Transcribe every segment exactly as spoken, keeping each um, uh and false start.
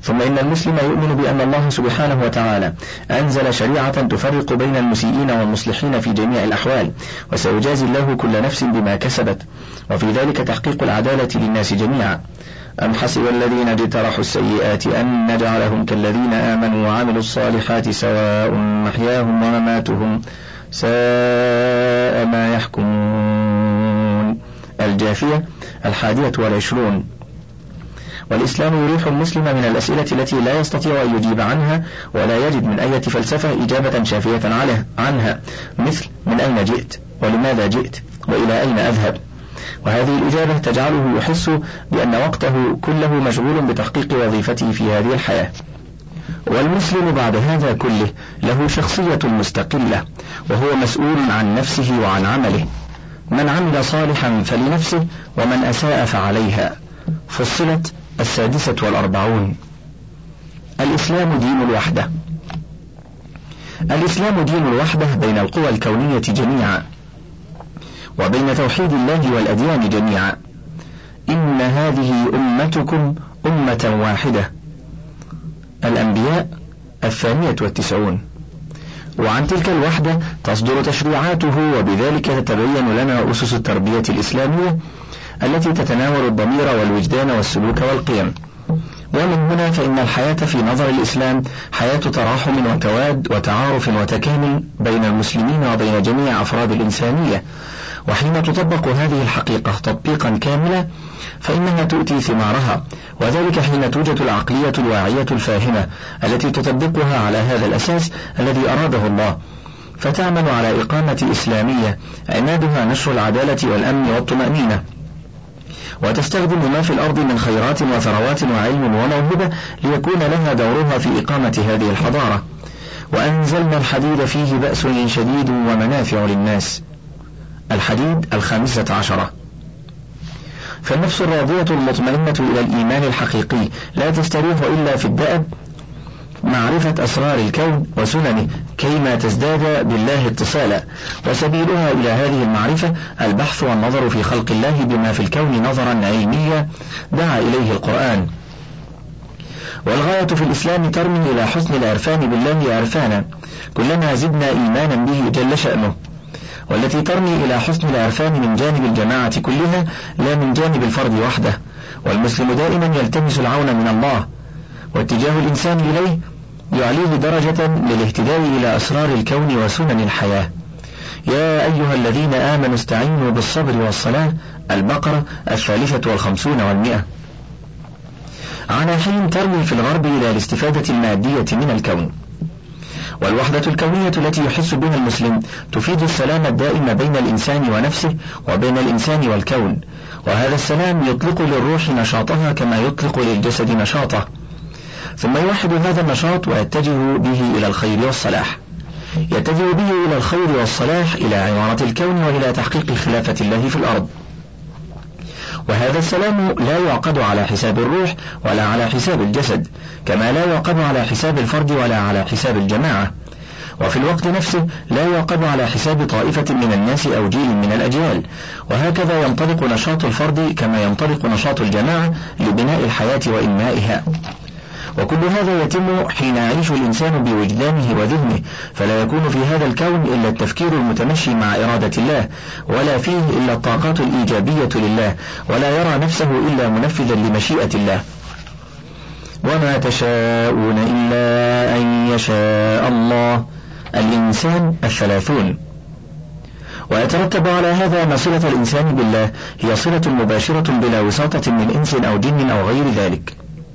ثم إن المسلم يؤمن بأن الله سبحانه وتعالى أنزل شريعة تفرق بين المسيئين والمصلحين في جميع الأحوال، وسيجازي الله كل نفس بما كسبت، وفي ذلك تحقيق العدالة للناس جميعا. أم حسب الذين اجترحوا السيئات أن نجعلهم كالذين آمنوا وعملوا الصالحات سواء محياهم ومماتهم ساء ما يحكمون. الجاثية الحادية والعشرون. والإسلام يريح المسلم من الأسئلة التي لا يستطيع أن يجيب عنها ولا يجد من أي فلسفة إجابة شافية عنها، مثل من أين جئت، ولماذا جئت، وإلى أين أذهب. وهذه الإجابة تجعله يحس بأن وقته كله مشغول بتحقيق وظيفته في هذه الحياة. والمسلم بعد هذا كله له شخصية مستقلة، وهو مسؤول عن نفسه وعن عمله. من عمل صالحا فلنفسه ومن أساء فعليها. فصلت السادسة والأربعون. الإسلام دين الوحدة. الإسلام دين الوحدة بين القوى الكونية جميعا، وبين توحيد الله والأديان جميعا. إن هذه أمتكم أمة واحدة. الأنبياء الثانية والتسعون. وعن تلك الوحدة تصدر تشريعاته، وبذلك تتبين لنا أسس التربية الإسلامية التي تتناول الضمير والوجدان والسلوك والقيم. ومن هنا فإن الحياة في نظر الإسلام حياة تراحم وتواد وتعارف وتكامل بين المسلمين وبين جميع أفراد الإنسانية. وحين تطبق هذه الحقيقة تطبيقا كاملا فإنها تؤتي ثمارها، وذلك حين توجد العقلية الواعية الفاهمة التي تطبقها على هذا الأساس الذي أراده الله، فتعمل على إقامة إسلامية عمادها نشر العدالة والأمن والطمأنينة، وتستخدم ما في الأرض من خيرات وثروات وعلم وموهبة ليكون لها دورها في إقامة هذه الحضارة. وأنزلنا الحديد فيه بأس شديد ومنافع للناس. الحديد الخامسة عشرة. فالنفس الراضية المطمئنة إلى الإيمان الحقيقي لا تستريح إلا في الدأب معرفة أسرار الكون وسننه كيما تزداد بالله اتصالا، وسبيلها إلى هذه المعرفة البحث والنظر في خلق الله بما في الكون نظرا علميا دعا إليه القرآن. والغاية في الإسلام ترمي إلى حسن العرفان بالله عرفانا كلما زدنا إيمانا به جل شأنه، والتي ترمي إلى حسن العرفان من جانب الجماعة كلها لا من جانب الفرد وحده. والمسلم دائما يلتمس العون من الله، واتجاه الإنسان إليه يعليه درجة للاهتداء إلى أسرار الكون وسنن الحياة. يا أيها الذين آمنوا استعينوا بالصبر والصلاة. البقرة الثالثة والخمسون والمئة. على حين ترمي في الغرب إلى الاستفادة المادية من الكون. والوحدة الكونية التي يحس بها المسلم تفيد السلام الدائم بين الإنسان ونفسه وبين الإنسان والكون، وهذا السلام يطلق للروح نشاطها كما يطلق للجسد نشاطه، ثم يوحد هذا النشاط ويتجه به إلى الخير والصلاح. يتجه به إلى الخير والصلاح إلى عمارة الكون وإلى تحقيق خلافة الله في الأرض. وهذا السلام لا يعقد على حساب الروح ولا على حساب الجسد، كما لا يعقد على حساب الفرد ولا على حساب الجماعة، وفي الوقت نفسه لا يعقد على حساب طائفة من الناس أو جيل من الأجيال. وهكذا ينطلق نشاط الفرد كما ينطلق نشاط الجماعة لبناء الحياة وإنمائها. وكل هذا يتم حين يعيش الإنسان بوجدانه وذهنه، فلا يكون في هذا الكون إلا التفكير المتمشي مع إرادة الله، ولا فيه إلا الطاقات الإيجابية لله، ولا يرى نفسه إلا منفذا لمشيئة الله. وما تشاءون إلا أن يشاء الله. الإنسان الثلاثون. ويترتب على ما أن صلة الإنسان بالله هي صلة مباشرة بلا وساطة من إنس أو جن أو غير ذلك.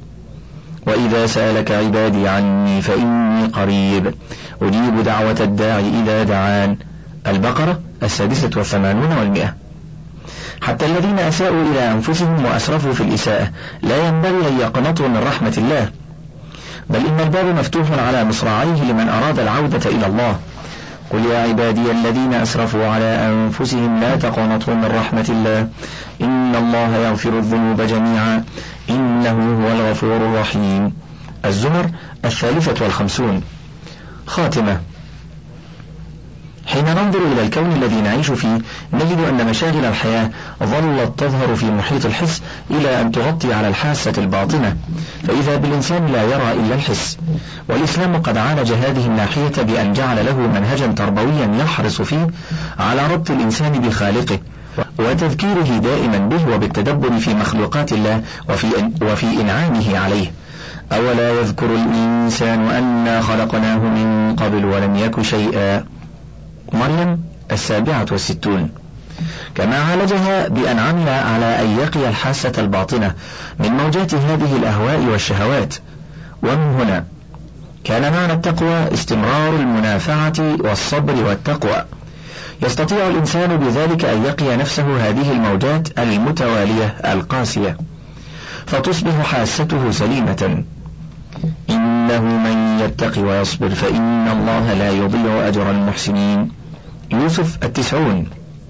وإذا سألك عبادي عني فإني قريب أجيب دعوة الداعي إذا دعان. البقرة السادسة والثمانون والمئة. حتى الذين أساءوا إلى أنفسهم وأسرفوا في الإساءة لا ينبغي أن يقنطوا من رحمة الله، بل إن الباب مفتوح على مصراعيه لمن أراد العودة إلى الله. قل يا عبادي الذين أسرفوا على أنفسهم لا تقنطوا من رحمة الله إن الله يغفر الذنوب جميعا إنه هو الغفور الرحيم. الزمر الثالثة والخمسون. خاتمة. حين ننظر إلى الكون الذي نعيش فيه نجد أن مشاغل الحياة ظلت تظهر في محيط الحس إلى أن تغطي على الحاسة الباطنة، فإذا بالإنسان لا يرى إلا الحس. والإسلام قد عالج هذه الناحية بأن جعل له منهجا تربويا يحرص فيه على ربط الإنسان بخالقه وتذكيره دائما به وبالتدبر في مخلوقات الله وفي, وفي إنعامه عليه. أولا يذكر الإنسان أنا خلقناه من قبل ولم يك شيئا. مريم السابعة والستون. كما عالجها بأن عمل على أن يقي الحاسة الباطنة من موجات هذه الأهواء والشهوات. ومن هنا كان معنى التقوى استمرار المنافعة والصبر والتقوى. يستطيع الإنسان بذلك أن يقي نفسه هذه الموجات المتوالية القاسية فتصبح حاسته سليمة. إنه من يتقي ويصبر فإن الله لا يضيع أجر المحسنين. يوسف التسعون.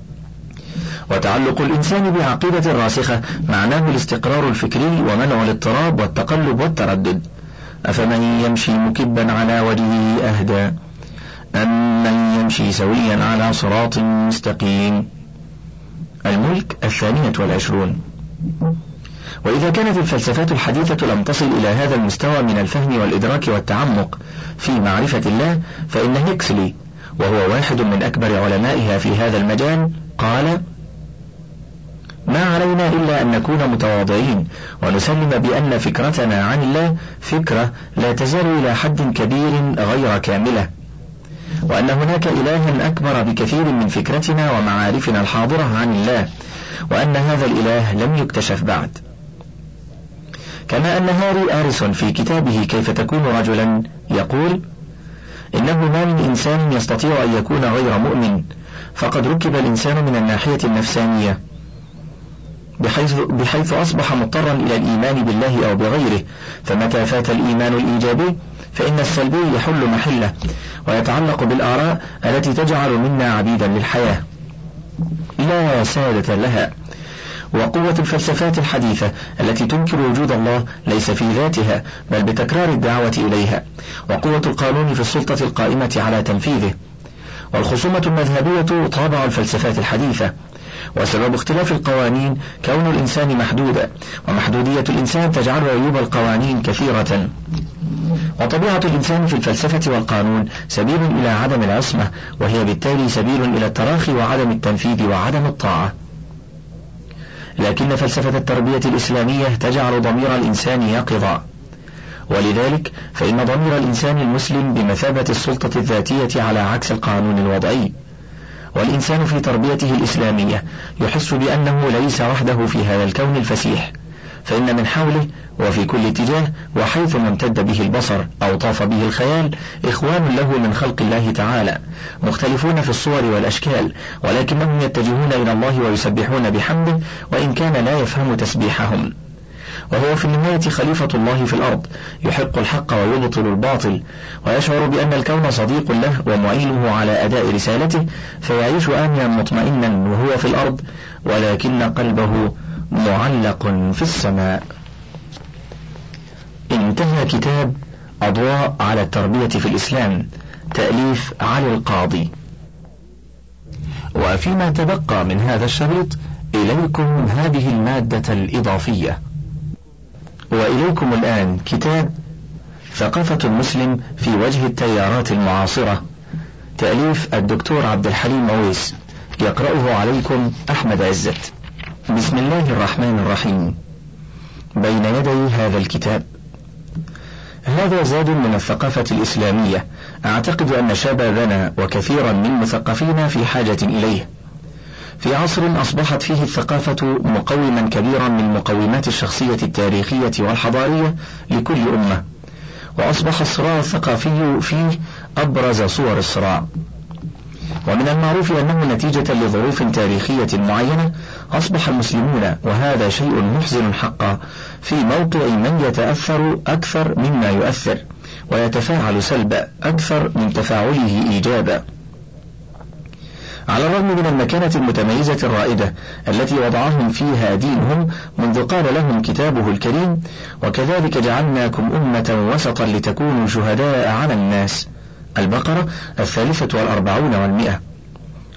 وتعلق الإنسان بعقيدة راسخة معناه الاستقرار الفكري ومنع الاضطراب والتقلب والتردد. أفمن يمشي مكبا على وجهه أهدى أم من يمشي سويا على صراط مستقيم. الملك الثانية والعشرون. وإذا كانت الفلسفات الحديثة لم تصل إلى هذا المستوى من الفهم والإدراك والتعمق في معرفة الله، فإن هيكسلي وهو واحد من أكبر علمائها في هذا المجال قال: ما علينا إلا أن نكون متواضعين ونسلم بأن فكرتنا عن الله فكرة لا تزال إلى حد كبير غير كاملة، وأن هناك إلها أكبر بكثير من فكرتنا ومعارفنا الحاضرة عن الله، وأن هذا الإله لم يكتشف بعد. كما أن هاري آريسون في كتابه كيف تكون رجلا يقول: إنه ما من إنسان يستطيع أن يكون غير مؤمن، فقد ركب الإنسان من الناحية النفسانية بحيث, بحيث أصبح مضطرا إلى الإيمان بالله أو بغيره، فمتى فات الإيمان الإيجابي فإن السلبي يحل محله ويتعلق بالآراء التي تجعل منا عبيدا للحياة لا سادة لها. وقوة الفلسفات الحديثة التي تنكر وجود الله ليس في ذاتها بل بتكرار الدعوة إليها، وقوة القانون في السلطة القائمة على تنفيذه. والخصومة المذهبية طابع الفلسفات الحديثة، وسبب اختلاف القوانين كون الإنسان محدودا، ومحدودية الإنسان تجعل عيوب القوانين كثيرة. وطبيعة الإنسان في الفلسفة والقانون سبيل إلى عدم العصمة، وهي بالتالي سبيل إلى التراخي وعدم التنفيذ وعدم الطاعة. لكن فلسفة التربية الإسلامية تجعل ضمير الإنسان يقظا، ولذلك فإن ضمير الإنسان المسلم بمثابة السلطة الذاتية على عكس القانون الوضعي. والإنسان في تربيته الإسلامية يحس بأنه ليس وحده في هذا الكون الفسيح، فإن من حوله وفي كل اتجاه وحيث ما امتد به البصر أو طاف به الخيال إخوان له من خلق الله تعالى، مختلفون في الصور والأشكال، ولكنهم يتجهون إلى الله ويسبحون بحمده وإن كان لا يفهم تسبيحهم. وهو في النهاية خليفة الله في الأرض، يحق الحق ويبطل الباطل، ويشعر بأن الكون صديق له ومعينه على أداء رسالته، فيعيش آمنا مطمئنا وهو في الأرض، ولكن قلبه معلق في السماء. انتهى كتاب أضواء على التربية في الإسلام، تأليف علي القاضي. وفيما تبقى من هذا الشريط إليكم هذه المادة الإضافية. وإليكم الآن كتاب ثقافة المسلم في وجه التيارات المعاصرة، تأليف الدكتور عبد الحليم مويس، يقرأه عليكم أحمد عزت. بسم الله الرحمن الرحيم. بين يدي هذا الكتاب. هذا زاد من الثقافة الإسلامية، أعتقد أن شبابنا وكثيرا من مثقفينا في حاجة إليه، في عصر أصبحت فيه الثقافة مقوما كبيرا من مقومات الشخصية التاريخية والحضارية لكل أمة، وأصبح الصراع الثقافي فيه أبرز صور الصراع. ومن المعروف أنه نتيجة لظروف تاريخية معينة أصبح المسلمون، وهذا شيء محزن حقا، في موقع من يتأثر أكثر مما يؤثر، ويتفاعل سلبا أكثر من تفاعله إيجابا، على الرغم من المكانة المتميزة الرائدة التي وضعهم فيها دينهم منذ قال لهم كتابه الكريم: وكذلك جعلناكم أمة وسطا لتكونوا شهداء على الناس. البقرة الثالثة والأربعون والمئة.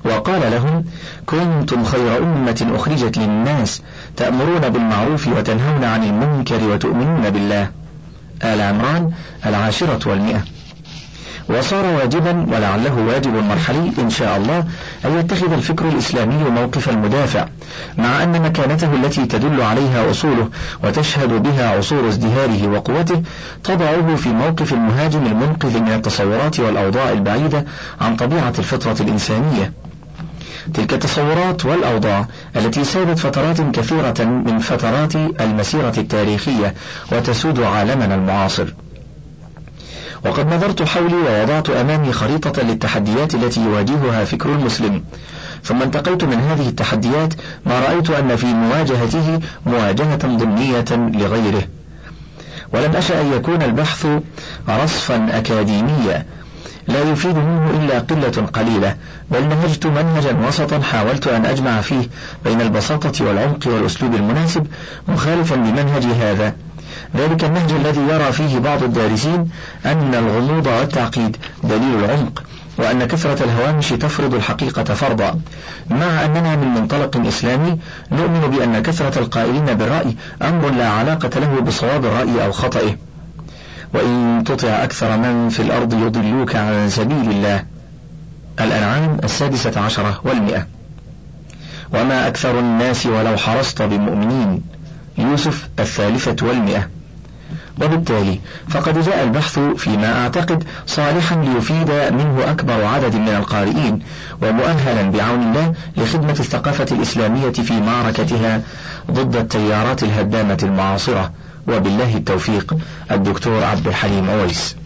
وقال لهم: كنتم خير أمة أخرجت للناس تأمرون بالمعروف وتنهون عن المنكر وتؤمنون بالله. آل عمران العاشرة والمئة. وصار واجبا ولعله واجب مرحلي إن شاء الله أن يتخذ الفكر الإسلامي موقف المدافع، مع أن مكانته التي تدل عليها أصوله وتشهد بها عصور ازدهاره وقوته تضعه في موقف المهاجم المنقذ من التصورات والأوضاع البعيدة عن طبيعة الفطرة الإنسانية. تلك التصورات والأوضاع التي سادت فترات كثيرة من فترات المسيرة التاريخية وتسود عالمنا المعاصر. وقد نظرت حولي ووضعت أمامي خريطة للتحديات التي يواجهها فكر المسلم، ثم انتقيت من هذه التحديات ما رأيت أن في مواجهته مواجهة ضمنية لغيره، ولم أشأ أن يكون البحث رصفا أكاديميا لا يفيد منه إلا قلة قليلة، بل نهجت منهجا وسطا حاولت أن أجمع فيه بين البساطة والعمق والأسلوب المناسب، مخالفا لمنهج هذا ذلك النهج الذي يرى فيه بعض الدارسين أن الغموض والتعقيد دليل العمق، وأن كثرة الهوامش تفرض الحقيقة فرضا، مع أننا من منطلق إسلامي نؤمن بأن كثرة القائلين بالرأي أمر لا علاقة له بصواب الرأي أو خطئه. وإن تطع أكثر من في الأرض يضلوك عن سبيل الله. الأنعام السادسة عشرة والمئة. وما أكثر الناس ولو حرصت بمؤمنين. يوسف الثالثة والمئة. وبالتالي فقد جاء البحث فيما أعتقد صالحا ليفيد منه أكبر عدد من القارئين، ومؤهلا بعون الله لخدمة الثقافة الإسلامية في معركتها ضد التيارات الهدامة المعاصرة. وبالله التوفيق. الدكتور عبد الحليم أويس.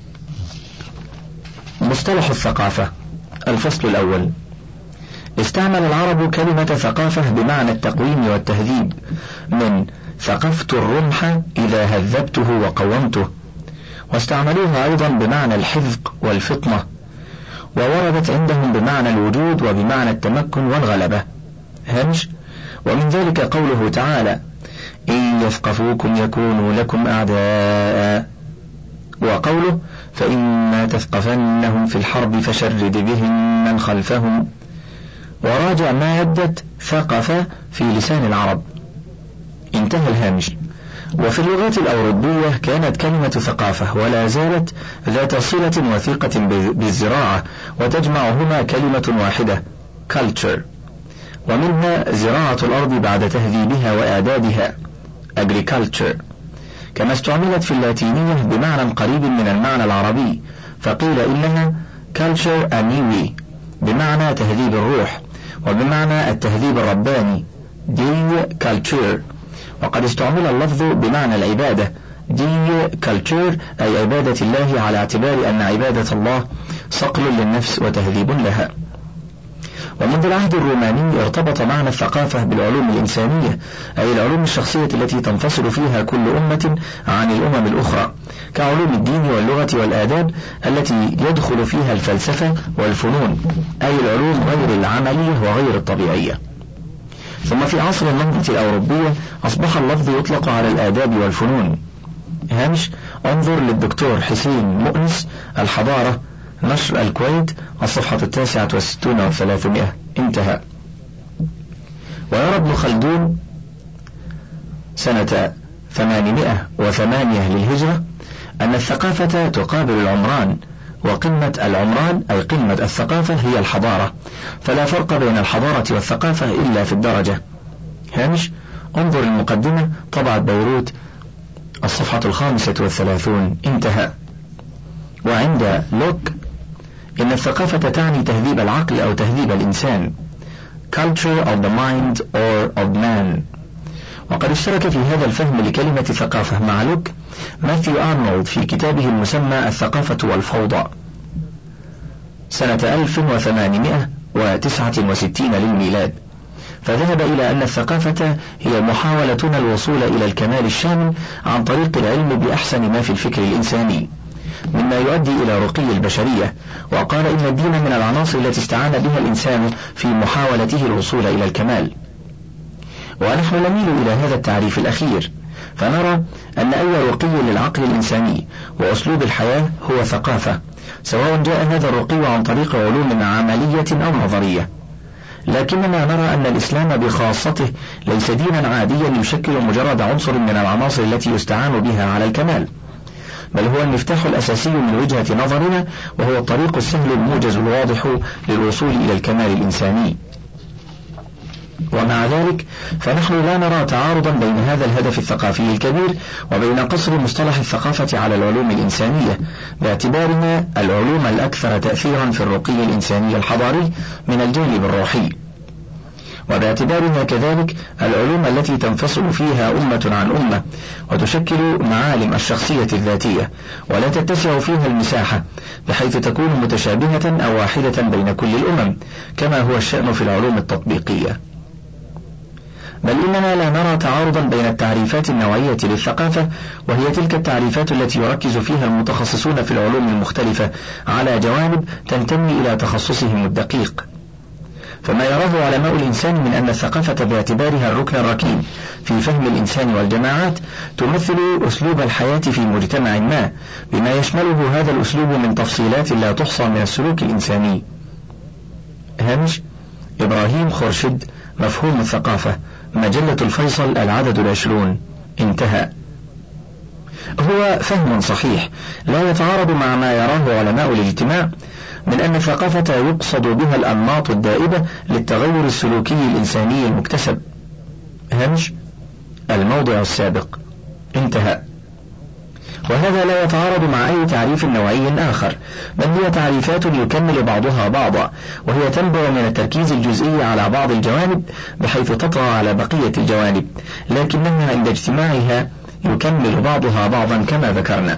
مصطلح الثقافة. الفصل الأول. استعمل العرب كلمة ثقافة بمعنى التقويم والتهذيب، من ثقفت الرمح إذا هذبته وقومته، واستعملوها أيضا بمعنى الحذق والفطنة، ووردت عندهم بمعنى الوجود وبمعنى التمكن والغلبة. هنج. ومن ذلك قوله تعالى: إن يثقفوكم يكونوا لكم أعداء، وقوله: فإما تثقفنهم في الحرب فشرد بهم من خلفهم. وراجع ما يدت ثقف في لسان العرب. انتهى الهامش. وفي اللغات الأوروبية كانت كلمة ثقافة ولا زالت ذات صلة وثيقة بالزراعة، وتجمعهما كلمة واحدة culture، ومنها زراعة الأرض بعد تهذيبها وإعدادها agriculture، كما استعملت في اللاتينية بمعنى قريب من المعنى العربي، فقيل إنها culture animi بمعنى تهذيب الروح، وبمعنى التهذيب الرباني دي culture. وقد استعمل اللفظ بمعنى العبادة دي culture، أي عبادة الله، على اعتبار أن عبادة الله صقل للنفس وتهذيب لها. ومنذ العهد الروماني ارتبط معنى الثقافة بالعلوم الإنسانية، أي العلوم الشخصية التي تنفصل فيها كل أمة عن الأمم الأخرى، كعلوم الدين واللغة والآداب التي يدخل فيها الفلسفة والفنون، أي العلوم غير العملية وغير الطبيعية. ثم في عصر النهضة الأوروبية أصبح اللفظ يطلق على الآداب والفنون. هامش. انظر للدكتور حسين مؤنس الحضارة، نشر الكويت، الصفحة التاسعة والستون والثلاثمائة. انتهى. ويرى ابن خلدون سنة ثمانمائة وثمانية للهجرة أن الثقافة تقابل العمران، وقمة العمران أي قمة الثقافة هي الحضارة، فلا فرق بين الحضارة والثقافة إلا في الدرجة. هامش. انظر المقدمة، طبعة بيروت، الصفحة الخامسة والثلاثون. انتهى. وعند لوك إن الثقافة تعني تهذيب العقل أو تهذيب الإنسان culture of the mind or of man. وقد اشترك في هذا الفهم لكلمة ثقافة مع لوك ماثيو آرنولد في كتابه المسمى الثقافة والفوضى سنة ألف وثمانمائة وتسعة وستين للميلاد، فذهب إلى أن الثقافة هي محاولتنا الوصول إلى الكمال الشامل عن طريق العلم بأحسن ما في الفكر الإنساني مما يؤدي إلى رقي البشرية، وقال إن الدين من العناصر التي استعان بها الإنسان في محاولته الوصول إلى الكمال. ونحن نميل إلى هذا التعريف الأخير، فنرى أن أي رقي للعقل الإنساني وأسلوب الحياة هو ثقافة، سواء جاء هذا الرقي عن طريق علوم عملية أو نظرية. لكننا نرى أن الإسلام بخاصته ليس دينا عاديا يشكل مجرد عنصر من العناصر التي يستعان بها على الكمال، بل هو المفتاح الأساسي من وجهة نظرنا، وهو الطريق السهل الموجز الواضح للوصول إلى الكمال الإنساني. ومع ذلك فنحن لا نرى تعارضا بين هذا الهدف الثقافي الكبير وبين قصر مصطلح الثقافة على العلوم الإنسانية، باعتبارها العلوم الأكثر تأثيرا في الرقي الإنساني الحضاري من الجانب الروحي، وباعتبارها كذلك العلوم التي تنفصل فيها أمة عن أمة وتشكل معالم الشخصية الذاتية، ولا تتسع فيها المساحة بحيث تكون متشابهة أو واحدة بين كل الأمم كما هو الشأن في العلوم التطبيقية. بل إننا لا نرى تعارضا بين التعريفات النوعية للثقافة، وهي تلك التعريفات التي يركز فيها المتخصصون في العلوم المختلفة على جوانب تنتمي إلى تخصصهم الدقيق. فما يراه علماء الإنسان من أن الثقافة باعتبارها الركن الركين في فهم الإنسان والجماعات تمثل أسلوب الحياة في مجتمع ما، بما يشمله هذا الأسلوب من تفصيلات لا تحصى من السلوك الإنساني. هامش إبراهيم خورشيد، مفهوم الثقافة، مجلة الفيصل، العدد العشرون، انتهى. هو فهم صحيح لا يتعارض مع ما يراه علماء الاجتماع من أن الثقافة يقصد بها الأنماط الدائبة للتغير السلوكي الإنساني المكتسب. هامش الموضع السابق، انتهى. وهذا لا يتعارض مع أي تعريف نوعي آخر، بل هي تعريفات يكمل بعضها بعضا، وهي تنبع من التركيز الجزئي على بعض الجوانب بحيث تطغى على بقية الجوانب، لكنها عند اجتماعها يكمل بعضها بعضا كما ذكرنا.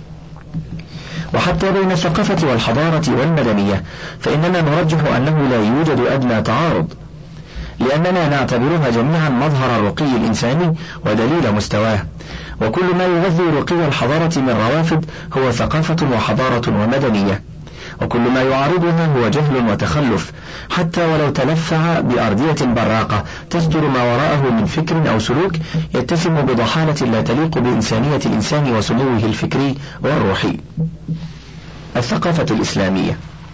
وحتى بين الثقافة والحضارة والمدنية فإننا نرجح أنه لا يوجد أدنى تعارض، لأننا نعتبرها جميعا مظهر الرقي الإنساني ودليل مستواه، وكل ما يغذي رقي الحضارة من روافد هو ثقافة وحضارة ومدنية، وكل ما يعارضها هو جهل وتخلف، حتى ولو تلفع بأرضية براقة تصدر ما وراءه من فكر أو سلوك يتسم بضحالة لا تليق بإنسانية الإنسان وسموه الفكري والروحي. الثقافة الإسلامية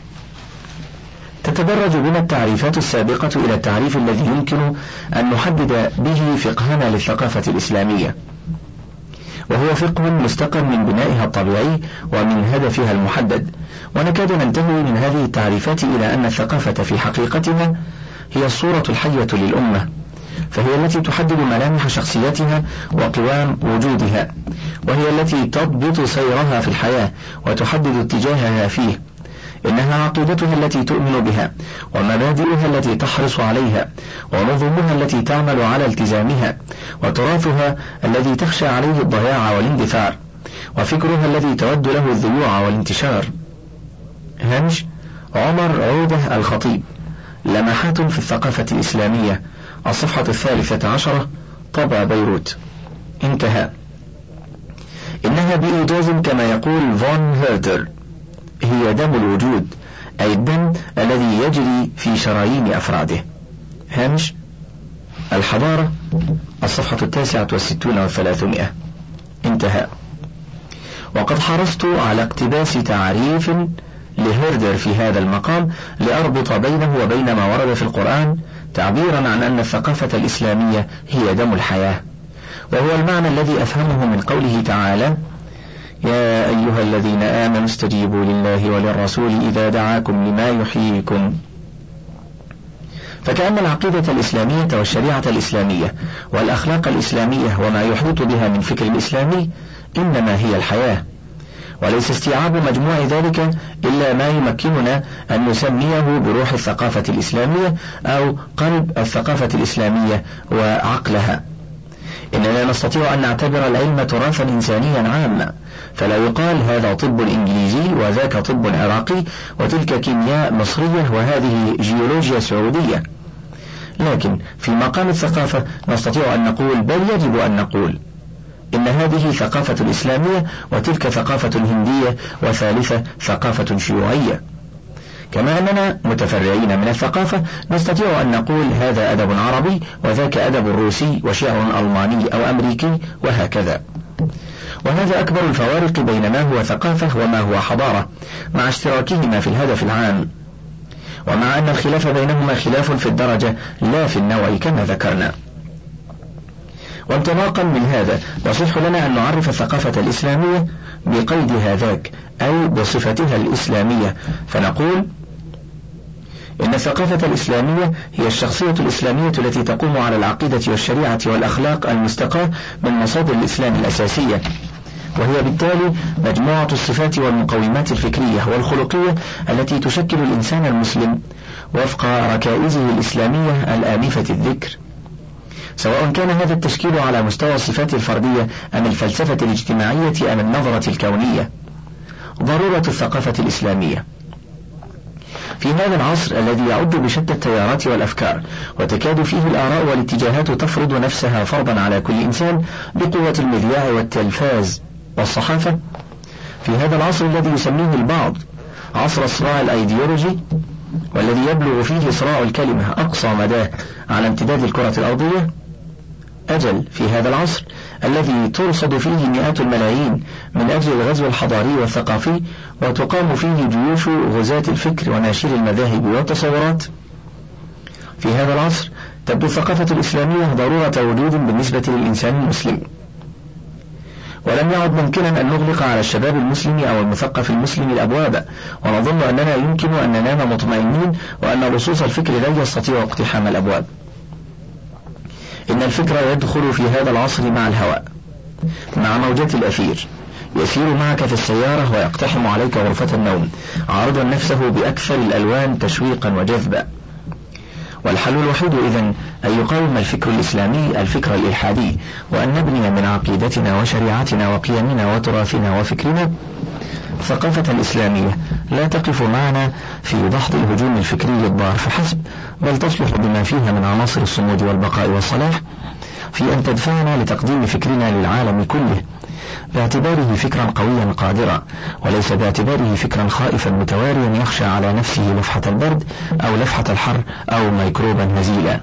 تتدرج بنا التعريفات السابقة إلى التعريف الذي يمكن أن نحدد به فقهنا للثقافة الإسلامية، وهو فقه مستقر من بنائها الطبيعي ومن هدفها المحدد. ونكاد ننتهي من هذه التعريفات إلى أن الثقافة في حقيقتها هي الصورة الحية للأمة، فهي التي تحدد ملامح شخصيتها وقوام وجودها، وهي التي تضبط سيرها في الحياة وتحدد اتجاهها فيه. إنها عقيدتها التي تؤمن بها، ومبادئها التي تحرص عليها، ونظمها التي تعمل على التزامها، وتراثها الذي تخشى عليه الضياع والاندثار، وفكرها الذي تود له الذيوع والانتشار. هامش عمر عودة الخطيب، لمحات في الثقافة الإسلامية، الصفحة الثالثة عشرة، طبع بيروت، انتهى. إنها بإيجاز كما يقول فون هيردر هي دم الوجود، أي الدم الذي يجري في شرايين أفراده. هامش الحضارة، الصفحة التاسعة والستون والثلاثمائة، انتهى. وقد حرصت على اقتباس تعريف لهيردر في هذا المقام لأربط بينه وبين ما ورد في القرآن تعبيرا عن أن الثقافة الإسلامية هي دم الحياة، وهو المعنى الذي أفهمه من قوله تعالى: يا أيها الذين آمنوا استجيبوا لله وللرسول إذا دعاكم لما يحييكم. فكأن العقيدة الإسلامية والشريعة الإسلامية والأخلاق الإسلامية وما يحيط بها من فكر الإسلامي إنما هي الحياة، وليس استيعاب مجموع ذلك إلا ما يمكننا أن نسميه بروح الثقافة الإسلامية أو قلب الثقافة الإسلامية وعقلها. إننا نستطيع أن نعتبر العلم تراثا إنسانيا عاما، فلا يقال هذا طب إنجليزي وذاك طب عراقي وتلك كيمياء مصرية وهذه جيولوجيا سعودية، لكن في مقام الثقافة نستطيع أن نقول، بل يجب أن نقول، إن هذه ثقافة الإسلامية وتلك ثقافة هندية وثالثة ثقافة شيوعية. كما أننا متفرعين من الثقافة نستطيع أن نقول هذا أدب عربي وذاك أدب روسي وشعر ألماني أو أمريكي وهكذا. وهذا أكبر الفوارق بين ما هو ثقافة وما هو حضارة، مع اشتراكهما في الهدف العام، ومع أن الخلاف بينهما خلاف في الدرجة لا في النوع كما ذكرنا. وانطلاقا من هذا يصح لنا أن نعرف الثقافة الإسلامية بقيد هذاك، أي بصفتها الإسلامية، فنقول إن الثقافة الإسلامية هي الشخصية الإسلامية التي تقوم على العقيدة والشريعة والأخلاق المستقاة من مصادر الإسلام الأساسية، وهي بالتالي مجموعة الصفات والمقومات الفكرية والخلقية التي تشكل الإنسان المسلم وفق ركائزه الإسلامية الآنفة الذكر، سواء كان هذا التشكيل على مستوى الصفات الفردية أم الفلسفة الاجتماعية أم النظرة الكونية. ضرورة الثقافة الإسلامية في هذا العصر الذي يعد بشتى التيارات والأفكار، وتكاد فيه الآراء والاتجاهات تفرض نفسها فرضا على كل إنسان بقوة المذياع والتلفاز والصحافة، في هذا العصر الذي يسميه البعض عصر الصراع الأيديولوجي، والذي يبلغ فيه صراع الكلمة أقصى مداه على امتداد الكرة الأرضية، أجل في هذا العصر الذي ترصد فيه مئات الملايين من أجل الغزو الحضاري والثقافي، وتقام فيه جيوش غزاة الفكر وناشر المذاهب والتصورات، في هذا العصر تبدو الثقافة الإسلامية ضرورة وجود بالنسبة للإنسان المسلم، ولم يعد ممكنا أن نغلق على الشباب المسلم أو المثقف المسلم الأبواب ونظن أننا يمكن أن ننام مطمئنين وأن لصوص الفكر لا يستطيع اقتحام الأبواب. إن الفكر يدخل في هذا العصر مع الهواء، مع موجات الأثير، يسير معك في السيارة ويقتحم عليك غرفة النوم عارضا نفسه بأكثر الألوان تشويقا وجذبا. والحل الوحيد إذن أن يقاوم الفكر الإسلامي الفكر الإلحادي، وأن نبني من عقيدتنا وشريعتنا وقيمنا وتراثنا وفكرنا ثقافة الإسلامية لا تقف معنا في دحض الهجوم الفكري الضار فحسب، بل تصلح بما فيها من عناصر الصمود والبقاء والصلاح في أن تدفعنا لتقديم فكرنا للعالم كله باعتباره فكرا قويا قادرا، وليس باعتباره فكرا خائفا متواريا يخشى على نفسه لفحة البرد أو لفحة الحر أو ميكروبا هزيلا.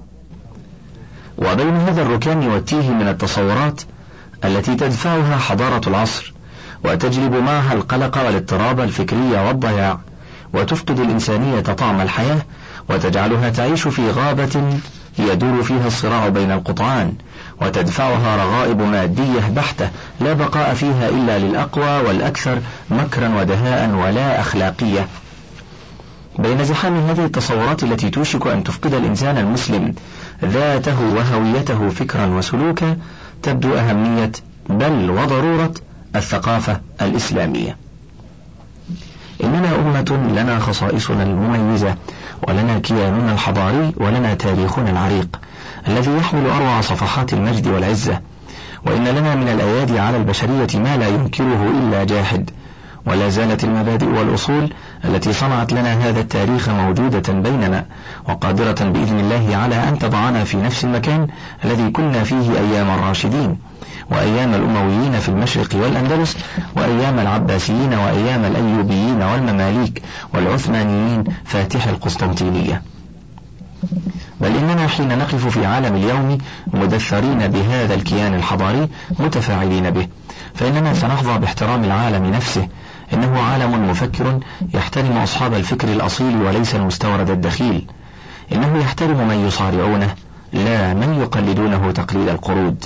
وبين هذا الركام والتيه من التصورات التي تدفعها حضارة العصر وتجلب معها القلق والاضطراب الفكري والضياع، وتفقد الإنسانية طعم الحياة وتجعلها تعيش في غابة يدور فيها الصراع بين القطعان، وتدفعها رغائب مادية بحتة لا بقاء فيها إلا للأقوى والأكثر مكرا ودهاء ولا أخلاقية. بين زحام هذه التصورات التي توشك أن تفقد الإنسان المسلم ذاته وهويته فكرا وسلوكا تبدو أهمية بل وضرورة الثقافة الإسلامية. إننا أمة لنا خصائصنا المميزة، ولنا كياننا الحضاري، ولنا تاريخنا العريق الذي يحمل أروع صفحات المجد والعزة، وإن لنا من الأيادي على البشرية ما لا ينكره إلا جاحد، ولا زالت المبادئ والأصول التي صنعت لنا هذا التاريخ موجودة بيننا وقادرة بإذن الله على أن تضعنا في نفس المكان الذي كنا فيه أيام الراشدين وأيام الأمويين في المشرق والأندلس وأيام العباسيين وأيام الأيوبيين والمماليك والعثمانيين فاتح القسطنطينية. بل إننا حين نقف في عالم اليوم مدثرين بهذا الكيان الحضاري متفاعلين به، فإننا سنحظى باحترام العالم نفسه. إنه عالم مفكر يحترم أصحاب الفكر الأصيل وليس المستورد الدخيل. إنه يحترم من يصارعونه لا من يقلدونه تقليد القرود.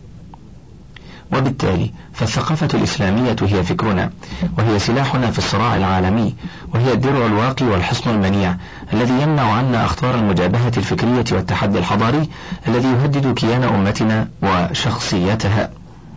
وبالتالي فالثقافة الإسلامية هي فكرنا، وهي سلاحنا في الصراع العالمي، وهي الدرع الواقي والحصن المنيع الذي يمنع عنا أخطار المجابهة الفكرية والتحدي الحضاري الذي يهدد كيان أمتنا وشخصيتها.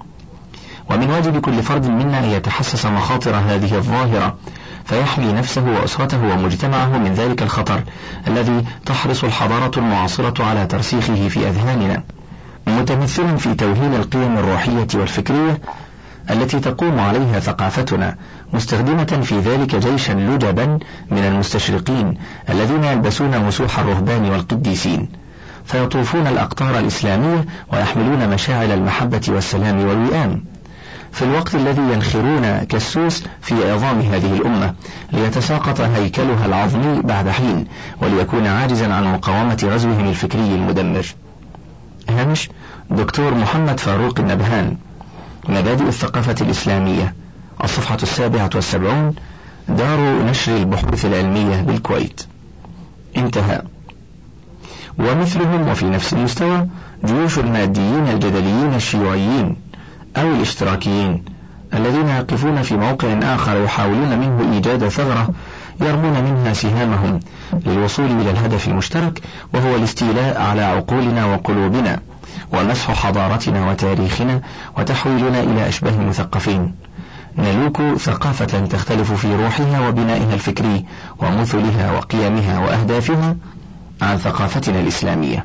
ومن واجب كل فرد منا أن يتحسس مخاطر هذه الظاهرة فيحمي نفسه وأسرته ومجتمعه من ذلك الخطر الذي تحرص الحضارة المعاصرة على ترسيخه في أذهاننا، متمثلا في توهين القيم الروحية والفكرية التي تقوم عليها ثقافتنا، مستخدمة في ذلك جيشا لجبا من المستشرقين الذين يلبسون مسوح الرهبان والقديسين، فيطوفون الأقطار الإسلامية ويحملون مشاعل المحبة والسلام والوئام، في الوقت الذي ينخرون كالسوس في عظام هذه الأمة ليتساقط هيكلها العظمي بعد حين، وليكون عاجزا عن مقاومة غزوهم الفكري المدمر. هامش دكتور محمد فاروق النبهان، مبادئ الثقافة الإسلامية، الصفحة السابعة والسبعون، دار نشر البحوث العلمية بالكويت. انتهى. ومثلهم وفي نفس المستوى جيوش الماديين الجدليين الشيوعيين أو الاشتراكيين الذين يقفون في موقع آخر يحاولون منه إيجاد ثغرة يرمون منها سهامهم للوصول إلى الهدف المشترك، وهو الاستيلاء على عقولنا وقلوبنا ومسح حضارتنا وتاريخنا وتحويلنا إلى أشباه المثقفين. نلوك ثقافة تختلف في روحها وبنائها الفكري ومثلها وقيمها وأهدافها عن ثقافتنا الإسلامية.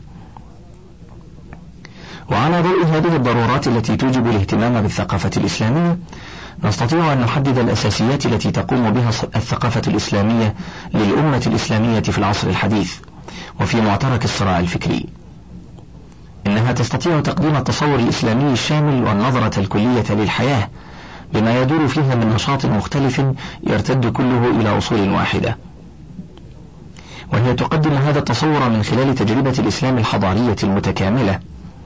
وعلى ضوء هذه الضرورات التي توجب الاهتمام بالثقافة الإسلامية، نستطيع أن نحدد الأساسيات التي تقوم بها الثقافة الإسلامية للأمة الإسلامية في العصر الحديث وفي معترك الصراع الفكري. إنها تستطيع تقديم التصور الإسلامي الشامل والنظرة الكلية للحياة بما يدور فيها من نشاط مختلف يرتد كله إلى أصول واحدة، وهي تقدم هذا التصور من خلال تجربة الإسلام الحضارية المتكاملة،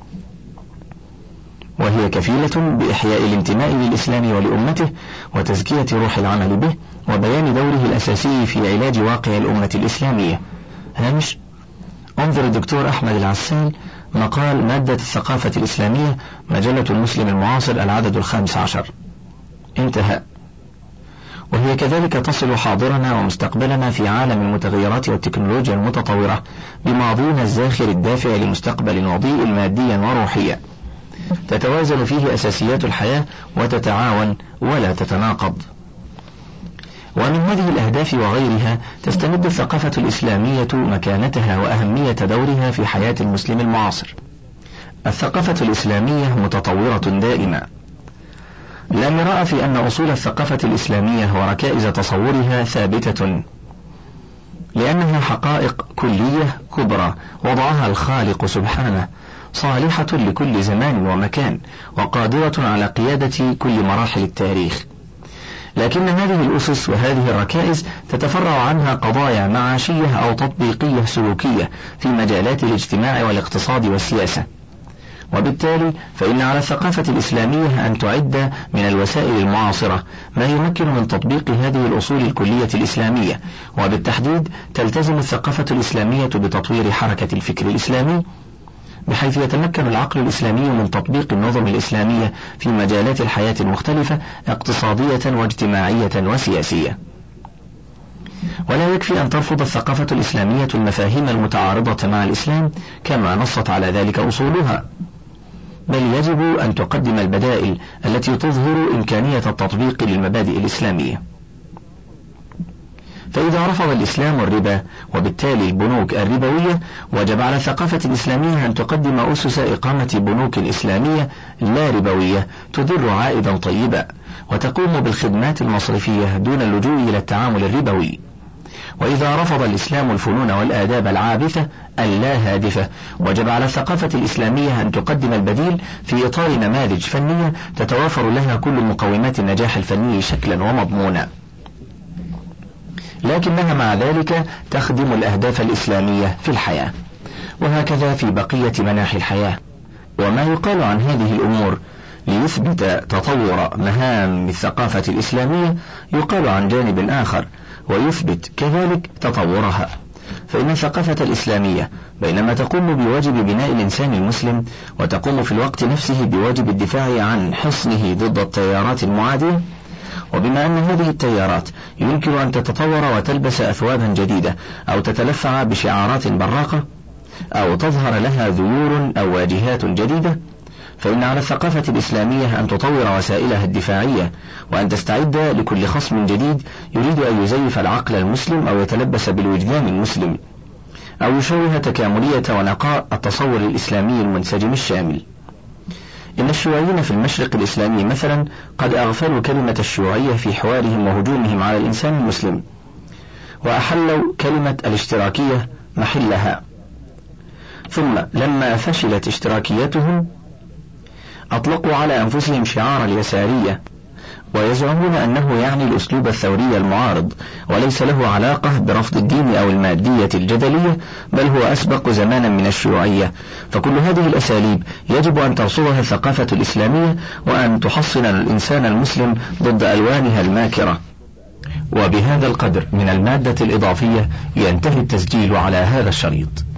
وهي كفيلة بإحياء الانتماء للإسلام ولأمته وتزكية روح العمل به وبيان دوره الأساسي في علاج واقع الأمة الإسلامية. هامش انظر الدكتور أحمد العسال، مقال مادة الثقافة الإسلامية، مجلة المسلم المعاصر، العدد الخامس عشر. انتهى. وهي كذلك تصل حاضرنا ومستقبلنا في عالم المتغيرات والتكنولوجيا المتطورة بماضينا الزاخر الدافع لمستقبل وضيء ماديا وروحيا تتوازن فيه أساسيات الحياة وتتعاون ولا تتناقض. ومن هذه الأهداف وغيرها تستمد الثقافة الإسلامية مكانتها وأهمية دورها في حياة المسلم المعاصر. الثقافة الإسلامية متطورة دائما، لا مراء في أن أصول الثقافة الإسلامية وركائز تصورها ثابتة، لأنها حقائق كلية كبرى وضعها الخالق سبحانه، صالحة لكل زمان ومكان وقادرة على قيادة كل مراحل التاريخ. لكن هذه الأسس وهذه الركائز تتفرع عنها قضايا معاشية أو تطبيقية سلوكية في مجالات الاجتماع والاقتصاد والسياسة، وبالتالي فإن على الثقافة الإسلامية أن تعد من الوسائل المعاصرة ما يمكن من تطبيق هذه الأصول الكلية الإسلامية، وبالتحديد تلتزم الثقافة الإسلامية بتطوير حركة الفكر الإسلامي بحيث يتمكن العقل الإسلامي من تطبيق النظم الإسلامية في مجالات الحياة المختلفة اقتصادية واجتماعية وسياسية. ولا يكفي أن ترفض الثقافة الإسلامية المفاهيم المتعارضة مع الإسلام كما نصت على ذلك أصولها، بل يجب أن تقدم البدائل التي تظهر إمكانية التطبيق للمبادئ الإسلامية. فإذا رفض الإسلام الربا وبالتالي البنوك الربوية، وجب على الثقافة الإسلامية أن تقدم أسس إقامة بنوك إسلامية لا ربوية تدر عائدا طيبا وتقوم بالخدمات المصرفية دون اللجوء إلى التعامل الربوي. وإذا رفض الإسلام الفنون والآداب العابثة اللا هادفة، وجب على الثقافة الإسلامية أن تقدم البديل في إطار نماذج فنية تتوافر لها كل مقومات النجاح الفني شكلا ومضمونا، لكنها مع ذلك تخدم الأهداف الإسلامية في الحياة. وهكذا في بقية مناحي الحياة. وما يقال عن هذه الأمور ليثبت تطور مهام الثقافة الإسلامية يقال عن جانب آخر ويثبت كذلك تطورها. فإن الثقافة الإسلامية بينما تقوم بواجب بناء الإنسان المسلم وتقوم في الوقت نفسه بواجب الدفاع عن حصنه ضد التيارات المعادية، وبما أن هذه التيارات يمكن أن تتطور وتلبس أثوابا جديدة أو تتلفع بشعارات براقة أو تظهر لها ذيور أو واجهات جديدة، فإن على الثقافة الإسلامية أن تطور وسائلها الدفاعية وأن تستعد لكل خصم جديد يريد أن يزيف العقل المسلم أو يتلبس بالوجدان المسلم أو يشوه تكاملية ونقاء التصور الإسلامي المنسجم الشامل. إن الشيوعيين في المشرق الإسلامي مثلا قد أغفلوا كلمة الشيوعية في حوارهم وهجومهم على الإنسان المسلم، وأحلوا كلمة الاشتراكية محلها. ثم لما فشلت اشتراكيتهم أطلقوا على أنفسهم شعار اليسارية، ويزعمون أنه يعني الأسلوب الثوري المعارض، وليس له علاقة برفض الدين أو المادية الجدلية، بل هو أسبق زمانا من الشيوعية. فكل هذه الأساليب يجب أن ترصدها الثقافة الإسلامية، وأن تحصن الإنسان المسلم ضد ألوانها الماكرة. وبهذا القدر من المادة الإضافية ينتهي التسجيل على هذا الشريط.